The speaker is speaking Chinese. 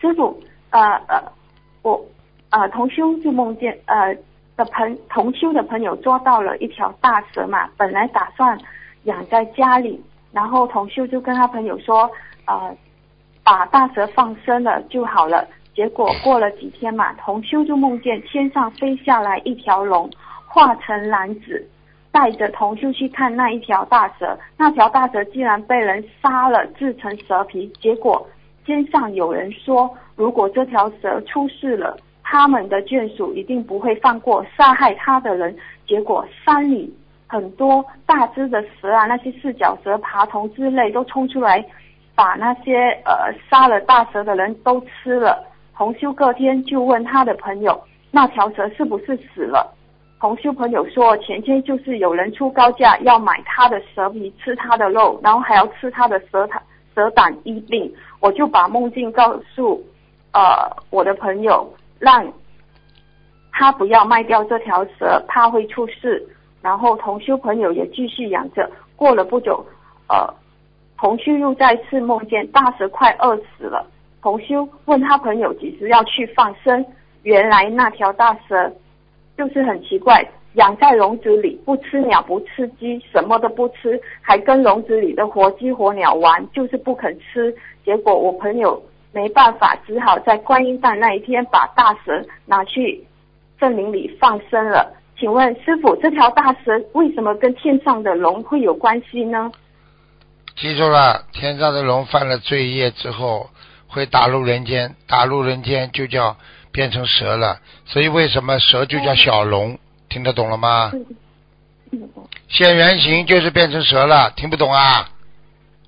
师傅，我同修就梦见同修的朋友捉到了一条大蛇嘛，本来打算养在家里，然后同修就跟他朋友说把大蛇放生了就好了。结果过了几天嘛，同修就梦见天上飞下来一条龙，化成男子，带着同修去看那一条大蛇。那条大蛇竟然被人杀了，制成蛇皮。结果天上有人说，如果这条蛇出事了，他们的眷属一定不会放过杀害他的人。结果山里很多大只的蛇啊，那些四脚蛇、爬虫之类都冲出来，把那些杀了大蛇的人都吃了。同修隔天就问他的朋友，那条蛇是不是死了？同修朋友说，前天就是有人出高价要买他的蛇皮，吃他的肉，然后还要吃他的蛇胆医病。我就把梦境告诉我的朋友，让他不要卖掉这条蛇，怕会出事。然后同修朋友也继续养着。过了不久，同修又再次梦见大蛇快饿死了。同修问他朋友几时要去放生，原来那条大蛇就是很奇怪，养在笼子里，不吃鸟不吃鸡，什么都不吃，还跟笼子里的活鸡活鸟玩，就是不肯吃。结果我朋友没办法，只好在观音诞那一天把大蛇拿去森林里放生了。请问师父，这条大蛇为什么跟天上的龙会有关系呢？ 记住了，天上的龙犯了罪业之后会打入人间，打入人间就叫变成蛇了，所以为什么蛇就叫小龙？听得懂了吗？现原形就是变成蛇了，听不懂啊？